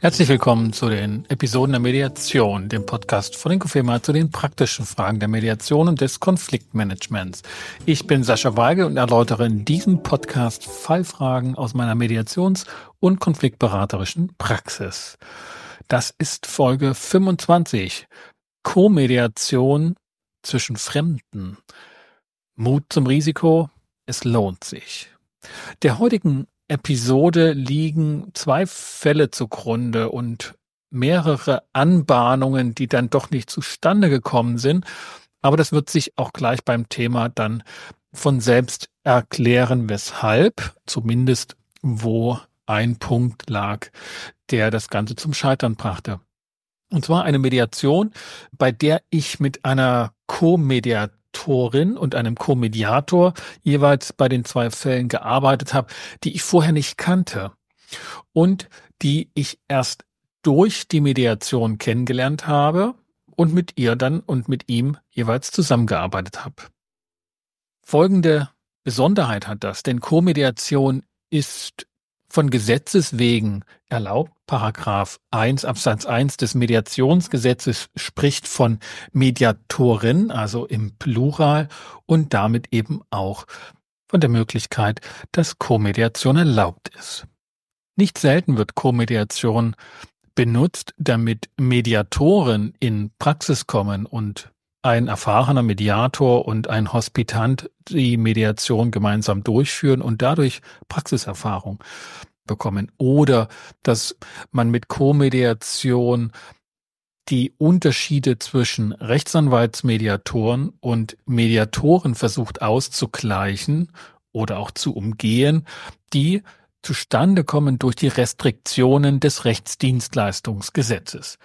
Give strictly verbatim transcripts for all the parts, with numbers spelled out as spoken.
Herzlich willkommen zu den Episoden der Mediation, dem Podcast von Inkofema zu den praktischen Fragen der Mediation und des Konfliktmanagements. Ich bin Sascha Weigel und erläutere in diesem Podcast Fallfragen aus meiner Mediations- und konfliktberaterischen Praxis. Das ist Folge fünfundzwanzig. Co-Mediation zwischen Fremden. Mut zum Risiko, es lohnt sich. Der heutigen Episode liegen zwei Fälle zugrunde und mehrere Anbahnungen, die dann doch nicht zustande gekommen sind. Aber das wird sich auch gleich beim Thema dann von selbst erklären, weshalb, zumindest wo ein Punkt lag, der das Ganze zum Scheitern brachte. Und zwar eine Mediation, bei der ich mit einer Co-Mediatorin und einem Co-Mediator jeweils bei den zwei Fällen gearbeitet habe, die ich vorher nicht kannte und die ich erst durch die Mediation kennengelernt habe und mit ihr dann und mit ihm jeweils zusammengearbeitet habe. Folgende Besonderheit hat das, denn Co-Mediation ist von Gesetzes wegen erlaubt. Paragraph eins Absatz eins des Mediationsgesetzes spricht von Mediatorin, also im Plural, und damit eben auch von der Möglichkeit, dass Co-Mediation erlaubt ist. Nicht selten wird Co-Mediation benutzt, damit Mediatoren in Praxis kommen und ein erfahrener Mediator und ein Hospitant die Mediation gemeinsam durchführen und dadurch Praxiserfahrung bekommen. Oder dass man mit Co-Mediation die Unterschiede zwischen Rechtsanwaltsmediatoren und Mediatoren versucht auszugleichen oder auch zu umgehen, die zustande kommen durch die Restriktionen des Rechtsdienstleistungsgesetzes.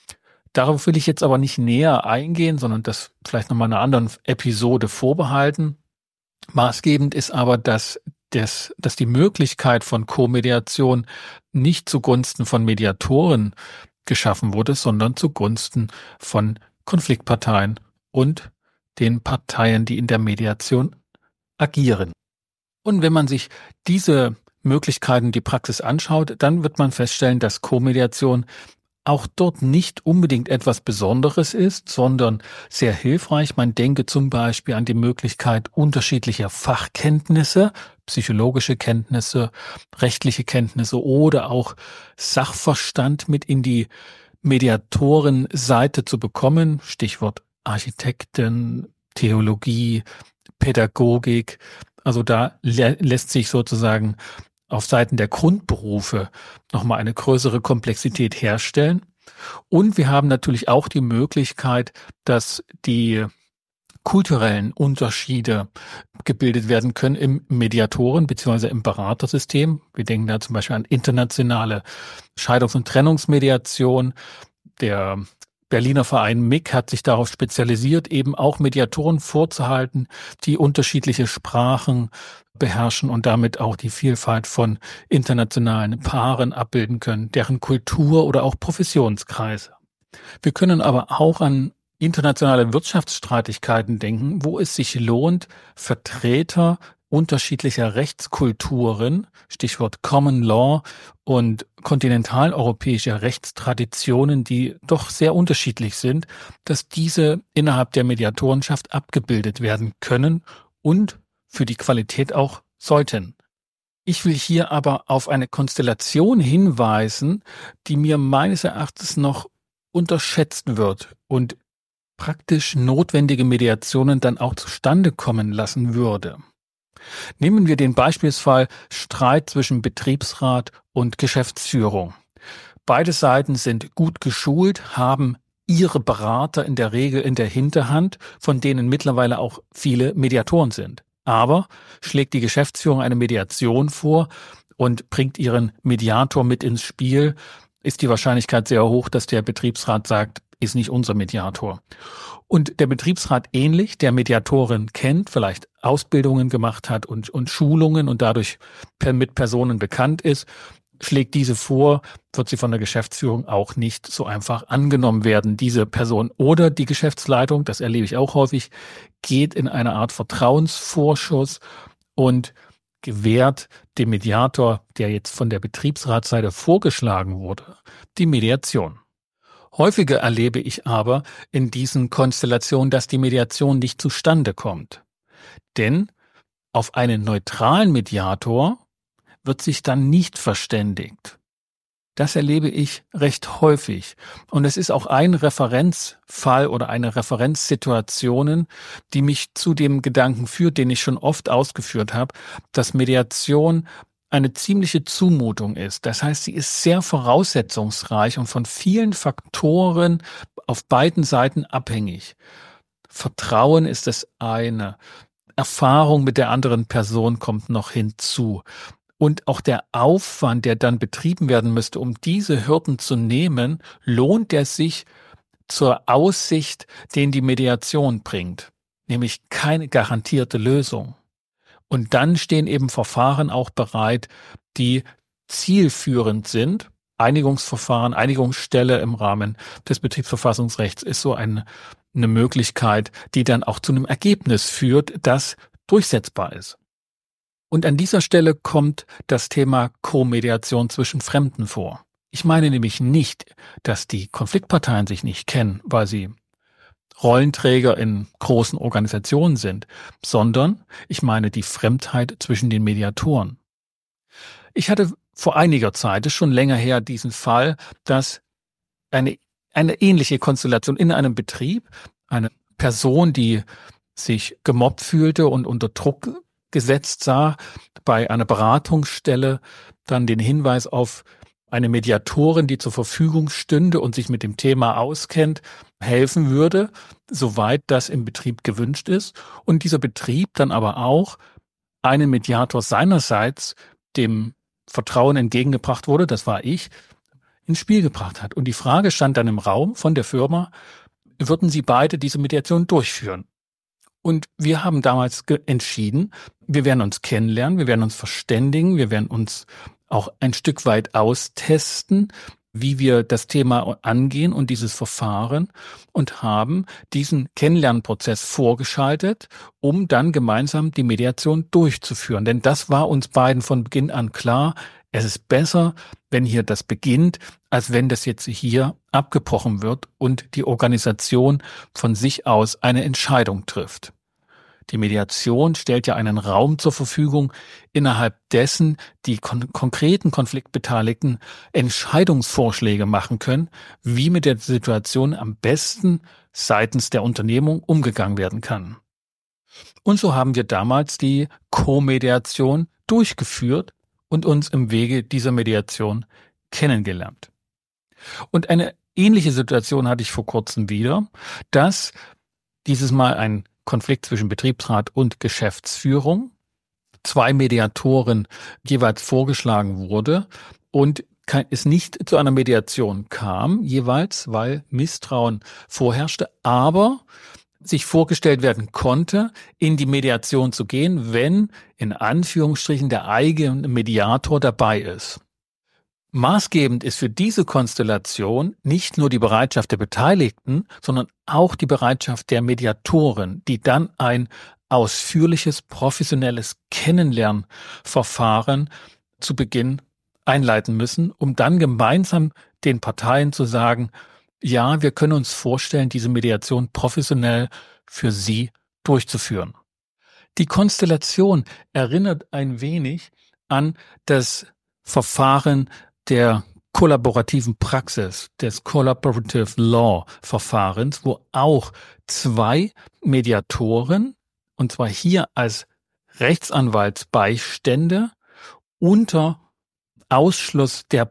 Darauf will ich jetzt aber nicht näher eingehen, sondern das vielleicht nochmal in einer anderen Episode vorbehalten. Maßgebend ist aber, dass, das, dass die Möglichkeit von Co-Mediation nicht zugunsten von Mediatoren geschaffen wurde, sondern zugunsten von Konfliktparteien und den Parteien, die in der Mediation agieren. Und wenn man sich diese Möglichkeiten, die Praxis anschaut, dann wird man feststellen, dass Co-Mediation auch dort nicht unbedingt etwas Besonderes ist, sondern sehr hilfreich. Man denke zum Beispiel an die Möglichkeit unterschiedlicher Fachkenntnisse, psychologische Kenntnisse, rechtliche Kenntnisse oder auch Sachverstand mit in die Mediatorenseite zu bekommen. Stichwort Architekten, Theologie, Pädagogik. Also da lä- lässt sich sozusagen auf Seiten der Grundberufe nochmal eine größere Komplexität herstellen. Und wir haben natürlich auch die Möglichkeit, dass die kulturellen Unterschiede gebildet werden können im Mediatoren- bzw. im Beratersystem. Wir denken da zum Beispiel an internationale Scheidungs- und Trennungsmediation. Der Berliner Verein M I C hat sich darauf spezialisiert, eben auch Mediatoren vorzuhalten, die unterschiedliche Sprachen beherrschen und damit auch die Vielfalt von internationalen Paaren abbilden können, deren Kultur oder auch Professionskreise. Wir können aber auch an internationale Wirtschaftsstreitigkeiten denken, wo es sich lohnt, Vertreter unterschiedlicher Rechtskulturen, Stichwort Common Law und kontinentaleuropäische Rechtstraditionen, die doch sehr unterschiedlich sind, dass diese innerhalb der Mediatorenschaft abgebildet werden können und für die Qualität auch sollten. Ich will hier aber auf eine Konstellation hinweisen, die mir meines Erachtens noch unterschätzt wird und praktisch notwendige Mediationen dann auch zustande kommen lassen würde. Nehmen wir den Beispielsfall Streit zwischen Betriebsrat und Geschäftsführung. Beide Seiten sind gut geschult, haben ihre Berater in der Regel in der Hinterhand, von denen mittlerweile auch viele Mediatoren sind. Aber schlägt die Geschäftsführung eine Mediation vor und bringt ihren Mediator mit ins Spiel, ist die Wahrscheinlichkeit sehr hoch, dass der Betriebsrat sagt, ist nicht unser Mediator. Und der Betriebsrat ähnlich, der Mediatorin kennt, vielleicht Ausbildungen gemacht hat und, und Schulungen und dadurch per, mit Personen bekannt ist, schlägt diese vor, wird sie von der Geschäftsführung auch nicht so einfach angenommen werden. Diese Person oder die Geschäftsleitung, das erlebe ich auch häufig, geht in eine Art Vertrauensvorschuss und gewährt dem Mediator, der jetzt von der Betriebsratsseite vorgeschlagen wurde, die Mediation. Häufiger erlebe ich aber in diesen Konstellationen, dass die Mediation nicht zustande kommt. Denn auf einen neutralen Mediator wird sich dann nicht verständigt. Das erlebe ich recht häufig. Und es ist auch ein Referenzfall oder eine Referenzsituation, die mich zu dem Gedanken führt, den ich schon oft ausgeführt habe, dass Mediation eine ziemliche Zumutung ist. Das heißt, sie ist sehr voraussetzungsreich und von vielen Faktoren auf beiden Seiten abhängig. Vertrauen ist das eine. Erfahrung mit der anderen Person kommt noch hinzu. Und auch der Aufwand, der dann betrieben werden müsste, um diese Hürden zu nehmen, lohnt er sich zur Aussicht, den die Mediation bringt. Nämlich keine garantierte Lösung. Und dann stehen eben Verfahren auch bereit, die zielführend sind. Einigungsverfahren, Einigungsstelle im Rahmen des Betriebsverfassungsrechts ist so eine, eine Möglichkeit, die dann auch zu einem Ergebnis führt, das durchsetzbar ist. Und an dieser Stelle kommt das Thema Co-Mediation zwischen Fremden vor. Ich meine nämlich nicht, dass die Konfliktparteien sich nicht kennen, weil sie Rollenträger in großen Organisationen sind, sondern ich meine die Fremdheit zwischen den Mediatoren. Ich hatte vor einiger Zeit, ist schon länger her, diesen Fall, dass eine, eine ähnliche Konstellation in einem Betrieb, eine Person, die sich gemobbt fühlte und unter Druck gesetzt sah, bei einer Beratungsstelle dann den Hinweis auf eine Mediatorin, die zur Verfügung stünde und sich mit dem Thema auskennt, helfen würde, soweit das im Betrieb gewünscht ist. Und dieser Betrieb dann aber auch einen Mediator seinerseits dem Vertrauen entgegengebracht wurde, das war ich, ins Spiel gebracht hat. Und die Frage stand dann im Raum von der Firma, würden sie beide diese Mediation durchführen? Und wir haben damals entschieden, wir werden uns kennenlernen, wir werden uns verständigen, wir werden uns auch ein Stück weit austesten, wie wir das Thema angehen und dieses Verfahren und haben diesen Kennenlernprozess vorgeschaltet, um dann gemeinsam die Mediation durchzuführen. Denn das war uns beiden von Beginn an klar, es ist besser, wenn hier das beginnt, als wenn das jetzt hier abgebrochen wird und die Organisation von sich aus eine Entscheidung trifft. Die Mediation stellt ja einen Raum zur Verfügung, innerhalb dessen die kon- konkreten Konfliktbeteiligten Entscheidungsvorschläge machen können, wie mit der Situation am besten seitens der Unternehmung umgegangen werden kann. Und so haben wir damals die Co-Mediation durchgeführt und uns im Wege dieser Mediation kennengelernt. Und eine ähnliche Situation hatte ich vor kurzem wieder, dass dieses Mal ein Konflikt zwischen Betriebsrat und Geschäftsführung, zwei Mediatoren jeweils vorgeschlagen wurde und es nicht zu einer Mediation kam, jeweils, weil Misstrauen vorherrschte, aber sich vorgestellt werden konnte, in die Mediation zu gehen, wenn in Anführungsstrichen der eigene Mediator dabei ist. Maßgebend ist für diese Konstellation nicht nur die Bereitschaft der Beteiligten, sondern auch die Bereitschaft der Mediatoren, die dann ein ausführliches, professionelles Kennenlernverfahren zu Beginn einleiten müssen, um dann gemeinsam den Parteien zu sagen, ja, wir können uns vorstellen, diese Mediation professionell für Sie durchzuführen. Die Konstellation erinnert ein wenig an das Verfahren der kollaborativen Praxis, des Collaborative Law Verfahrens, wo auch zwei Mediatoren, und zwar hier als Rechtsanwaltsbeistände, unter Ausschluss der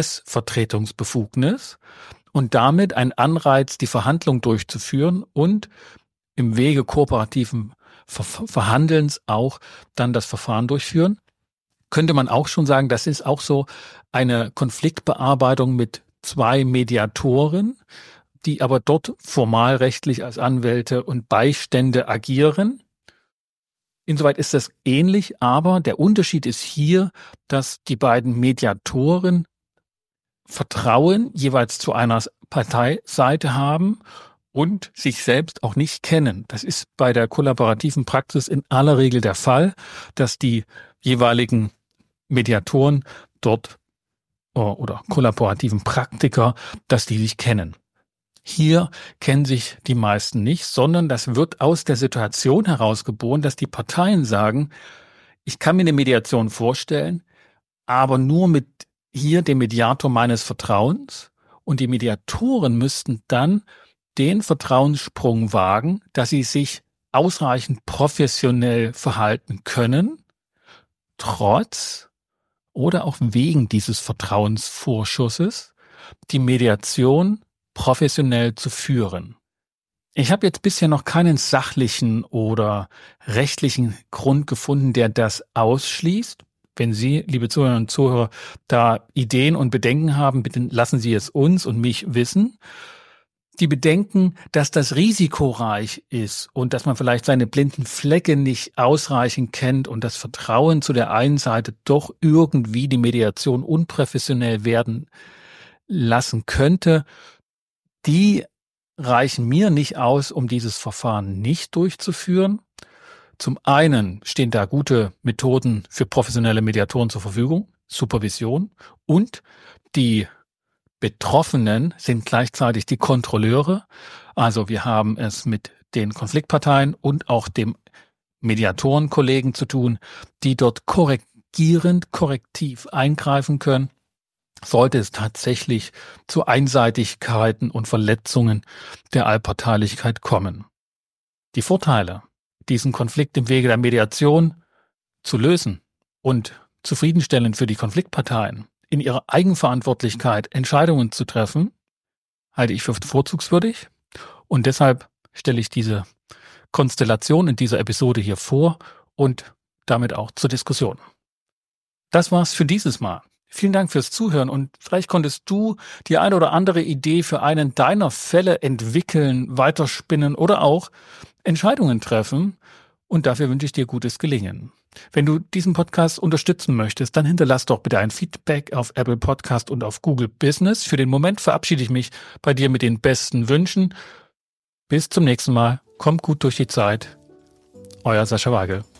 Prozessvertretungsbefugnis und damit ein Anreiz, die Verhandlung durchzuführen und im Wege kooperativen Ver- Verhandelns auch dann das Verfahren durchführen. Könnte man auch schon sagen, das ist auch so eine Konfliktbearbeitung mit zwei Mediatoren, die aber dort formalrechtlich als Anwälte und Beistände agieren. Insoweit ist das ähnlich, aber der Unterschied ist hier, dass die beiden Mediatoren Vertrauen jeweils zu einer Parteiseite haben und sich selbst auch nicht kennen. Das ist bei der kollaborativen Praxis in aller Regel der Fall, dass die jeweiligen Mediatoren dort oder kollaborativen Praktiker, dass die sich kennen. Hier kennen sich die meisten nicht, sondern das wird aus der Situation herausgeboren, dass die Parteien sagen, ich kann mir eine Mediation vorstellen, aber nur mit hier dem Mediator meines Vertrauens, und die Mediatoren müssten dann den Vertrauenssprung wagen, dass sie sich ausreichend professionell verhalten können, trotz oder auch wegen dieses Vertrauensvorschusses die Mediation professionell zu führen. Ich habe jetzt bisher noch keinen sachlichen oder rechtlichen Grund gefunden, der das ausschließt. Wenn Sie, liebe Zuhörerinnen und Zuhörer, da Ideen und Bedenken haben, bitte lassen Sie es uns und mich wissen. Die Bedenken, dass das risikoreich ist und dass man vielleicht seine blinden Flecke nicht ausreichend kennt und das Vertrauen zu der einen Seite doch irgendwie die Mediation unprofessionell werden lassen könnte, die reichen mir nicht aus, um dieses Verfahren nicht durchzuführen. Zum einen stehen da gute Methoden für professionelle Mediatoren zur Verfügung, Supervision, und die Betroffenen sind gleichzeitig die Kontrolleure. Also wir haben es mit den Konfliktparteien und auch dem Mediatorenkollegen zu tun, die dort korrigierend, korrektiv eingreifen können, sollte es tatsächlich zu Einseitigkeiten und Verletzungen der Allparteilichkeit kommen. Die Vorteile, diesen Konflikt im Wege der Mediation zu lösen und zufriedenstellend für die Konfliktparteien in ihrer Eigenverantwortlichkeit Entscheidungen zu treffen, halte ich für vorzugswürdig, und deshalb stelle ich diese Konstellation in dieser Episode hier vor und damit auch zur Diskussion. Das war's für dieses Mal. Vielen Dank fürs Zuhören, und vielleicht konntest du die eine oder andere Idee für einen deiner Fälle entwickeln, weiterspinnen oder auch Entscheidungen treffen, und dafür wünsche ich dir gutes Gelingen. Wenn du diesen Podcast unterstützen möchtest, dann hinterlass doch bitte ein Feedback auf Apple Podcast und auf Google Business. Für den Moment verabschiede ich mich bei dir mit den besten Wünschen. Bis zum nächsten Mal. Kommt gut durch die Zeit. Euer Sascha Weigel.